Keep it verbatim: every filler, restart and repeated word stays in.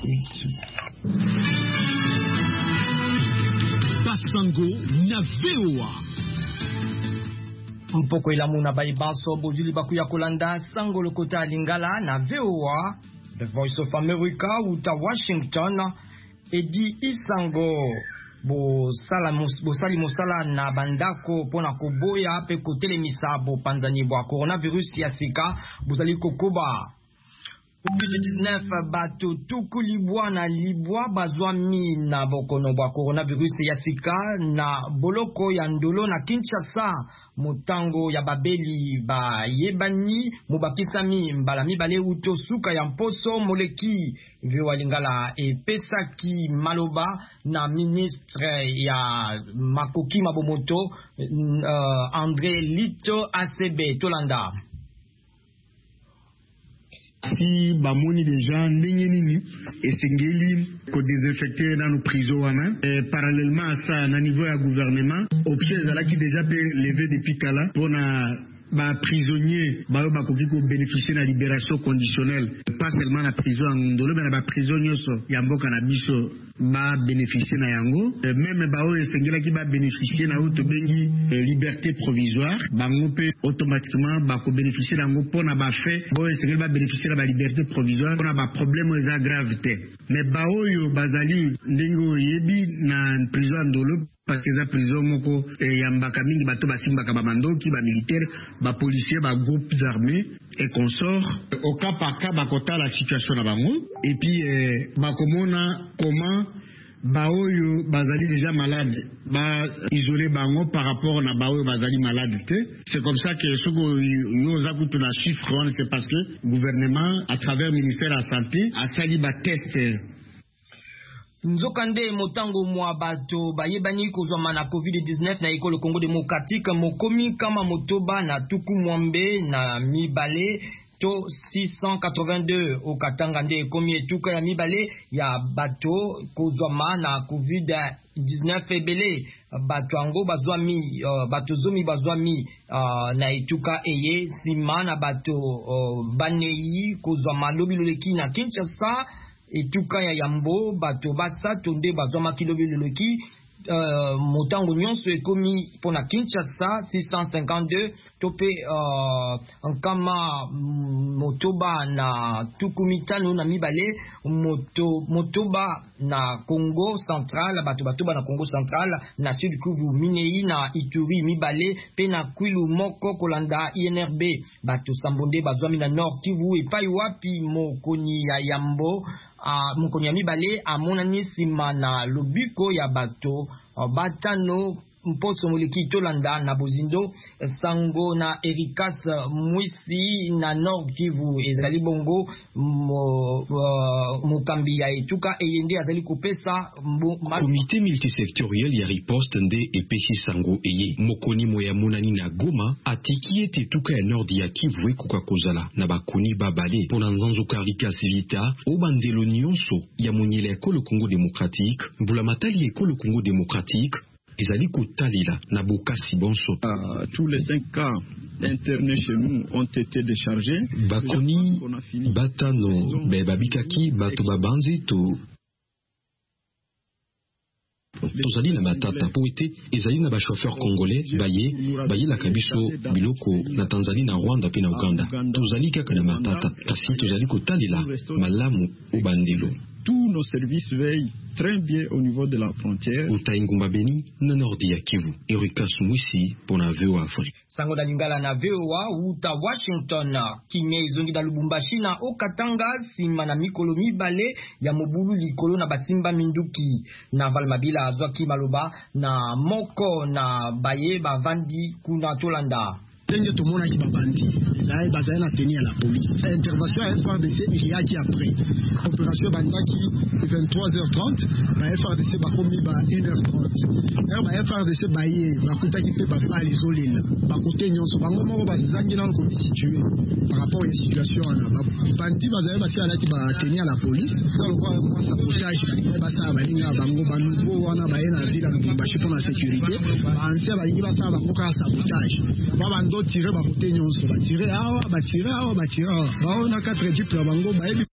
Basango na V O A. Mpoko ilamu na baibanso bozuli bakuya kolanda sango lokota lingala na V O A, The Voice of America uta Washington. Edi isango bo sala bo sali mosala na bandako pona koboya pe kotelemisa bo panzani bo coronavirus ya sika bozali kokoba covid dix-neuf bato tuku libwa na libwa bazwa mi na bokono bwa coronavirus ya sika na boloko ya ndolo na Kinshasa mutango ya babeli ba yebani mubakisami mbala mibale uto suka ya mposo moleki viwa lingala e pesaki maloba na ministre ya makoki mabomoto uh, André Lito A C B Tolanda. Si bamoni déjà ndenge nini esengeli ko désinfecter dans nos prisons wana et parallèlement à ça na niveau ya gouvernement option ezalaki déjà pe levé depuis kala pona ba prisonnier ba ba koki ko bénéficier na libération conditionnelle pas seulement la prison en ndolo mais na ba prison nyoso ya mboka na biso ba bénéficier na yango même ba o esengela ki ba bénéficier na auto bengi liberté provisoire bango pe automatiquement ba ko bénéficier na ngo pona ba fait bo esengela ba bénéficier na ba liberté provisoire pona ba problème eza gravité mais ba oyo bazali ndingo yebi na prison ndolo parce que la prison moko yambaka mingi bato basimbaka ba mandoki ba militaire ba policier ba groupes armés et consorts au cas par cas ba kota la situation na bango et puis eh, ba komona comment ba oyo bazali déjà malade ba isoler bango par rapport na ba oyo bazali malade te. C'est comme ça que ce que nous avons tout la chiffre c'est parce que gouvernement à travers ministère de la santé a sali ba test Nzokande motango mwa bato bayebani kozwa na covid dix-neuf na ekolo Congo démocratique mokomi kama motoba na tuku mwambe na mibale to six cent quatre-vingt-deux au Katanga nde komi etuka ya mibale ya bato kozwa na covid dix-neuf ebele bato ango bazwa mi uh, bato zomi bazwa mi uh, na etuka eye sima na bato uh, baneyi kozwa malobi loleki na Kinshasa etuka ya yambo bato basa tonde bazwa makilobi loleki uh, motango nyonso ekomi pona Kinshasa six cent cinquante-deux tope uh, nkama motoba na tukumitano na mibale moto motoba na Congo central bato batoba na Congo central na Sud Kivu Minei na Ituri mibale pe na Kwilu moko kolanda I N R B bato sambonde bazwami na Nord Kivu epai wapi mokoni ya yambo Uh, mukoni ya mibale amonani sima na lobiko ya bato uh, batano mposo moleki tolanda na bozindo sango na Erikas Mwisi na Nord Kivu ezali bongo mukambi ya etuka eyende azali kopesa comité multisectoriel ya riposte nde epesi sango eye mokoni moya monani na Goma atiki ete etuka ya Nord ya Kivu ekoka kozala na bakoni babale pona nzanzo karika sivita obandelo nyonso ya monyele ekolo Congo démocratique mbula matali ekolo Congo démocratique ezali kotalila na bokasi bonso. Uh, tous les cinq cas internés chez nous ont été déchargés. Bakoni batano be babikaki bato babanzi to tozali na matata po ete ezali na ba chauffeur congolais baye baye la kabiso biloko na Tanzanie na Rwanda pe na Uganda tozali kaka na matata kasi tozali kotalila malamu ubandelo. Tous nos services veillent très bien au niveau de la frontière. Utaingumba Beni na Nord ya Kivu. Erikas Mwisi pour na V O A Afrique. Sango da lingala na V O A uta Washington kimye izongi da Lubumbashi na Okatanga sima na mikolo mibale ya mobulu likolo na basimba minduki na Valmabila azwaki maloba na moko na baye bavandi kuna Tolanda. Tenge tout le monde a dit babandi. Ça est basé na tenir à la police. Intervention à F R D C il y a dit après. Opération bandaki vingt-trois heures trente. Ba F R D C ba komi ba une heure trente. Alors ba F R D C ba yé ba kutaki pe ba ba isolé là. Ba côté nyonso bango moko ba zangi na ko situé par rapport à une situation là. Ba bandi bazali ba sala ti ba tenir à la police. Dans le quoi sabotage ba sa ba linga bango ba nouveau wana ba yena ville ba chi pour la sécurité. Ba ancien ba lingi ba sa ba ko ka sabotage. Ba bando tirer ba côté nyonso ba tirer awa ba tirer awa ba tirer awa ba on a quatre duples bango ba